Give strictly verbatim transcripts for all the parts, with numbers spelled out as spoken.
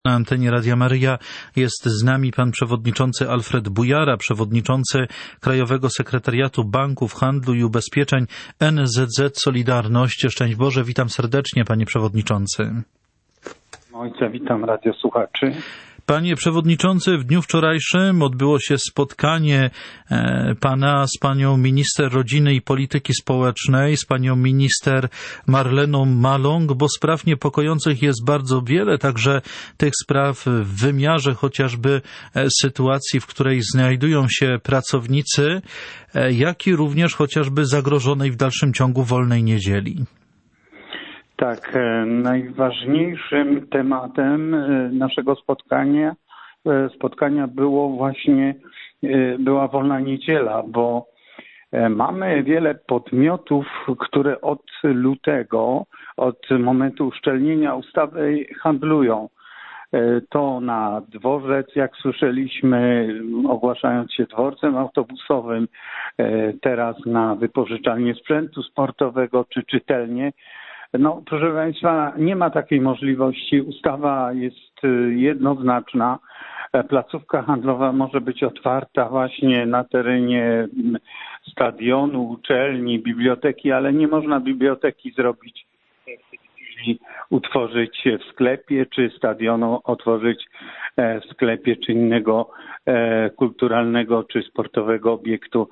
Na antenie Radia Maryja jest z nami pan przewodniczący Alfred Bujara, przewodniczący Krajowego Sekretariatu Banków, Handlu i Ubezpieczeń N Z Z Solidarność. Szczęść Boże, witam serdecznie, panie przewodniczący. Ojca, witam radiosłuchaczy. Panie przewodniczący, w dniu wczorajszym odbyło się spotkanie pana z panią minister rodziny i polityki społecznej, z panią minister Marleną Maląg, bo spraw niepokojących jest bardzo wiele, także tych spraw w wymiarze chociażby sytuacji, w której znajdują się pracownicy, jak i również chociażby zagrożonej w dalszym ciągu wolnej niedzieli. Tak, najważniejszym tematem naszego spotkania, spotkania było właśnie, była wolna niedziela, bo mamy wiele podmiotów, które od lutego, od momentu uszczelnienia ustawy handlują. To na dworzec, jak słyszeliśmy, ogłaszając się dworcem autobusowym, teraz na wypożyczalnię sprzętu sportowego czy czytelnie. No, proszę Państwa, nie ma takiej możliwości. Ustawa jest jednoznaczna. Placówka handlowa może być otwarta właśnie na terenie stadionu, uczelni, biblioteki, ale nie można biblioteki zrobić, utworzyć w sklepie, czy stadionu otworzyć w sklepie, czy innego kulturalnego, czy sportowego obiektu.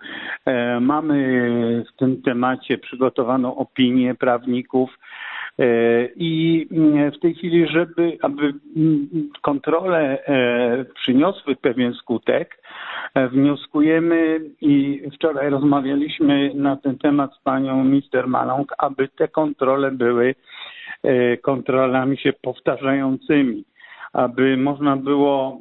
Mamy w tym temacie przygotowaną opinię prawników i w tej chwili, żeby aby kontrole przyniosły pewien skutek, wnioskujemy i wczoraj rozmawialiśmy na ten temat z panią minister Maląg, aby te kontrole były kontrolami się powtarzającymi, aby można było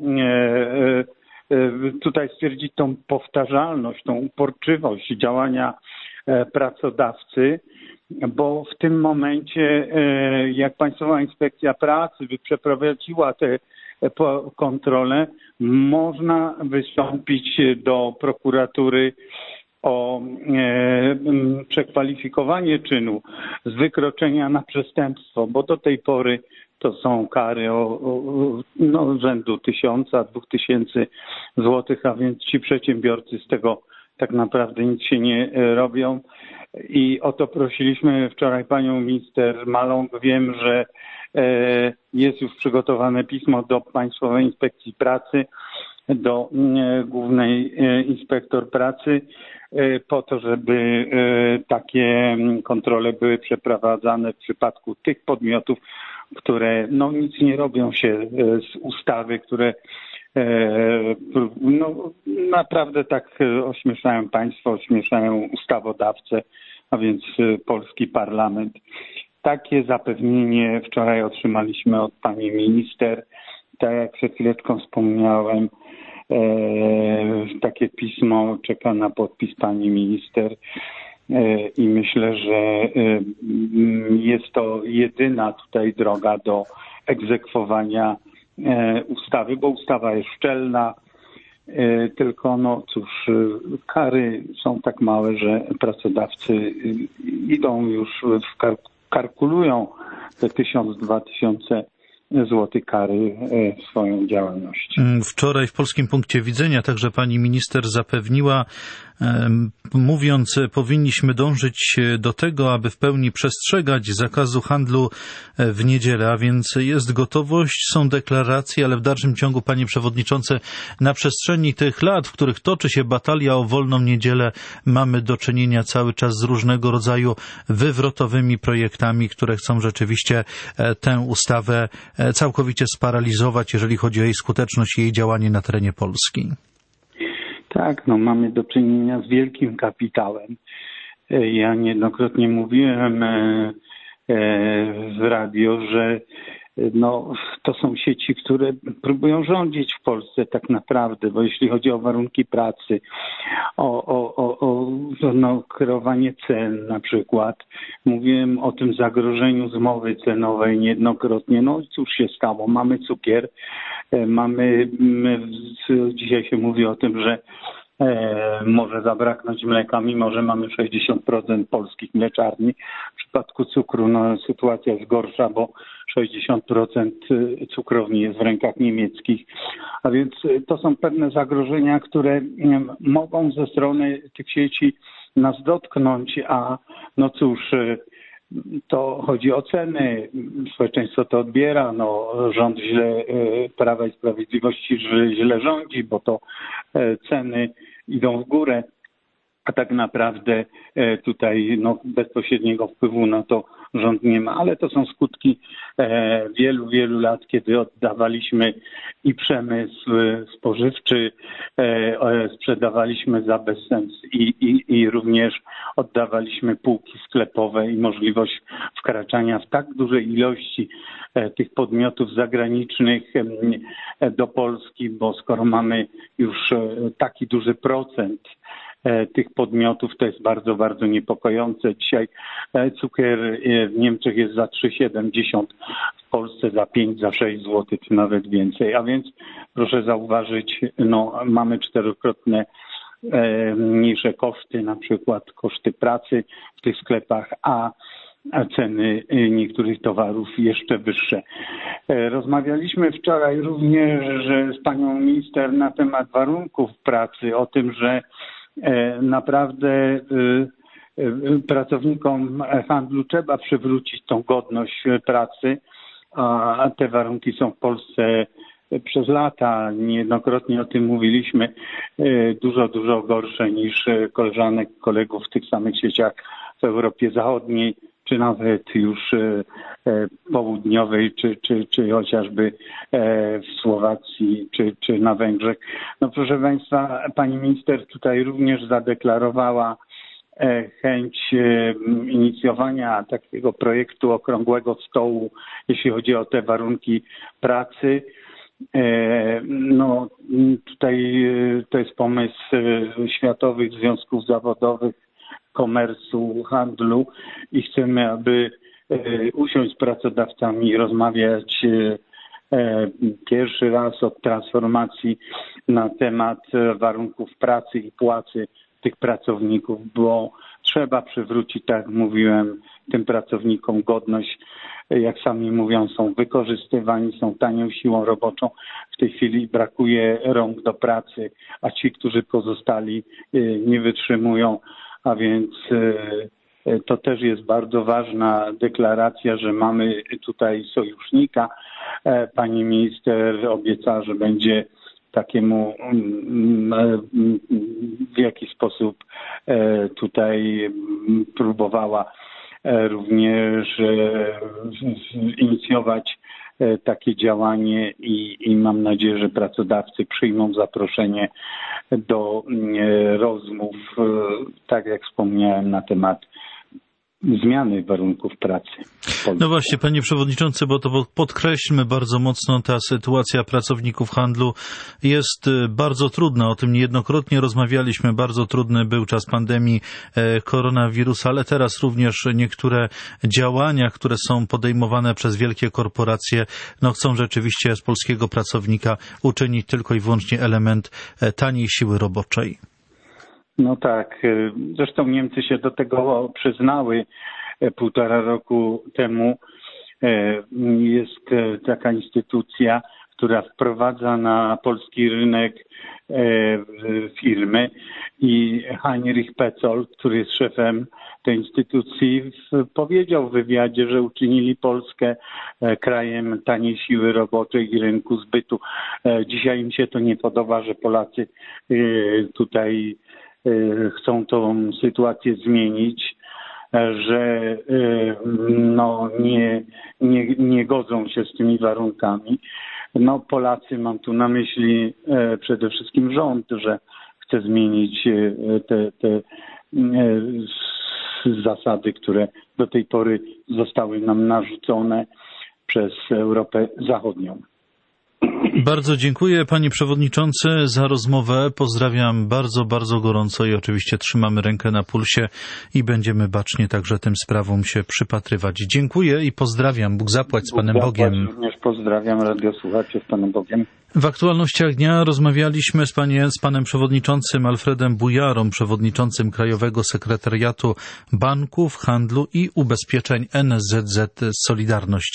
tutaj stwierdzić tą powtarzalność, tą uporczywość działania pracodawcy, bo w tym momencie, jak Państwowa Inspekcja Pracy by przeprowadziła te kontrole, można wystąpić do prokuratury o przekwalifikowanie czynu z wykroczenia na przestępstwo, bo do tej pory to są kary o, o no, rzędu tysiąca, dwóch tysięcy złotych, a więc ci przedsiębiorcy z tego tak naprawdę nic się nie robią. I o to prosiliśmy wczoraj panią minister Maląg. Wiem, że jest już przygotowane pismo do Państwowej Inspekcji Pracy, do Głównej Inspektor Pracy, po to, żeby takie kontrole były przeprowadzane w przypadku tych podmiotów, które no, nic nie robią się z ustawy, które no, naprawdę tak ośmieszają państwo, ośmieszają ustawodawcę, a więc polski parlament. Takie zapewnienie wczoraj otrzymaliśmy od pani minister. Tak jak przed chwileczką wspomniałem, takie pismo czeka na podpis pani minister i myślę, że jest to jedyna tutaj droga do egzekwowania ustawy, bo ustawa jest szczelna, tylko no cóż, kary są tak małe, że pracodawcy idą już, kalkulują te tysiąc, dwa tysiące złotych kary w swoją działalność. Wczoraj w Polskim Punkcie Widzenia także pani minister zapewniła, mówiąc, powinniśmy dążyć do tego, aby w pełni przestrzegać zakazu handlu w niedzielę, a więc jest gotowość, są deklaracje, ale w dalszym ciągu, panie przewodniczący, na przestrzeni tych lat, w których toczy się batalia o wolną niedzielę, mamy do czynienia cały czas z różnego rodzaju wywrotowymi projektami, które chcą rzeczywiście tę ustawę całkowicie sparaliżować, jeżeli chodzi o jej skuteczność i jej działanie na terenie Polski. Tak, no mamy do czynienia z wielkim kapitałem. Ja niejednokrotnie mówiłem w radio, że no, to są sieci, które próbują rządzić w Polsce tak naprawdę, bo jeśli chodzi o warunki pracy, o, o, o, o no, kreowanie cen na przykład. Mówiłem o tym zagrożeniu zmowy cenowej niejednokrotnie. No cóż się stało? Mamy cukier, mamy, dzisiaj się mówi o tym, że może zabraknąć mleka, mimo że mamy sześćdziesiąt procent polskich mleczarni. W przypadku cukru no, sytuacja jest gorsza, bo sześćdziesiąt procent cukrowni jest w rękach niemieckich. A więc to są pewne zagrożenia, które mogą ze strony tych sieci nas dotknąć, a no cóż, to chodzi o ceny, społeczeństwo to odbiera, no rząd źle, Prawa i Sprawiedliwości źle rządzi, bo to ceny idą w górę, a tak naprawdę tutaj no, bezpośredniego wpływu na to rząd nie ma, ale to są skutki wielu, wielu lat, kiedy oddawaliśmy i przemysł spożywczy, sprzedawaliśmy za bezsens i, i, i również oddawaliśmy półki sklepowe i możliwość wkraczania w tak dużej ilości tych podmiotów zagranicznych do Polski, bo skoro mamy już taki duży procent tych podmiotów, to jest bardzo, bardzo niepokojące. Dzisiaj cukier w Niemczech jest za trzy siedemdziesiąt, w Polsce za pięć, za sześć złotych, czy nawet więcej. A więc proszę zauważyć, no, mamy czterokrotne mniejsze koszty, na przykład koszty pracy w tych sklepach, a a ceny niektórych towarów jeszcze wyższe. Rozmawialiśmy wczoraj również z panią minister na temat warunków pracy, o tym, że naprawdę pracownikom handlu trzeba przywrócić tą godność pracy, a te warunki są w Polsce przez lata, niejednokrotnie o tym mówiliśmy, dużo, dużo gorsze niż koleżanek, kolegów w tych samych sieciach w Europie Zachodniej, czy nawet już południowej, czy, czy, czy chociażby w Słowacji, czy, czy na Węgrzech. No proszę Państwa, pani minister tutaj również zadeklarowała chęć inicjowania takiego projektu okrągłego stołu, jeśli chodzi o te warunki pracy. No tutaj to jest pomysł Światowych Związków Zawodowych, Komersu, Handlu i chcemy, aby usiąść z pracodawcami i rozmawiać pierwszy raz od transformacji na temat warunków pracy i płacy tych pracowników, bo trzeba przywrócić, tak jak mówiłem, tym pracownikom godność. Jak sami mówią, są wykorzystywani, są tanią siłą roboczą. W tej chwili brakuje rąk do pracy, a ci, którzy pozostali, nie wytrzymują. A więc to też jest bardzo ważna deklaracja, że mamy tutaj sojusznika. Pani minister obiecała, że będzie takiemu w jakiś sposób tutaj próbowała również inicjować takie działanie i, i mam nadzieję, że pracodawcy przyjmą zaproszenie do rozmów, tak jak wspomniałem, na temat zmiany warunków pracy. No właśnie, panie przewodniczący, bo to podkreślmy bardzo mocno, ta sytuacja pracowników handlu jest bardzo trudna. O tym niejednokrotnie rozmawialiśmy. Bardzo trudny był czas pandemii koronawirusa, ale teraz również niektóre działania, które są podejmowane przez wielkie korporacje, no chcą rzeczywiście z polskiego pracownika uczynić tylko i wyłącznie element taniej siły roboczej. No tak, zresztą Niemcy się do tego przyznały półtora roku temu. Jest taka instytucja, która wprowadza na polski rynek firmy i Heinrich Petzold, który jest szefem tej instytucji, powiedział w wywiadzie, że uczynili Polskę krajem taniej siły roboczej i rynku zbytu. Dzisiaj im się to nie podoba, że Polacy tutaj chcą tą sytuację zmienić, że no, nie, nie, nie godzą się z tymi warunkami. No, Polacy, mam tu na myśli przede wszystkim rząd, że chce zmienić te, te zasady, które do tej pory zostały nam narzucone przez Europę Zachodnią. Bardzo dziękuję panie przewodniczący za rozmowę. Pozdrawiam bardzo, bardzo gorąco i oczywiście trzymamy rękę na pulsie i będziemy bacznie także tym sprawom się przypatrywać. Dziękuję i pozdrawiam. Bóg zapłać z Panem Bóg Bogiem. Zapłać, również pozdrawiam radiosłuchaczy z Panem Bogiem. W aktualnościach dnia rozmawialiśmy z, panie, z panem przewodniczącym Alfredem Bujarą, przewodniczącym Krajowego Sekretariatu Banków, Handlu i Ubezpieczeń N S Z Z Solidarność.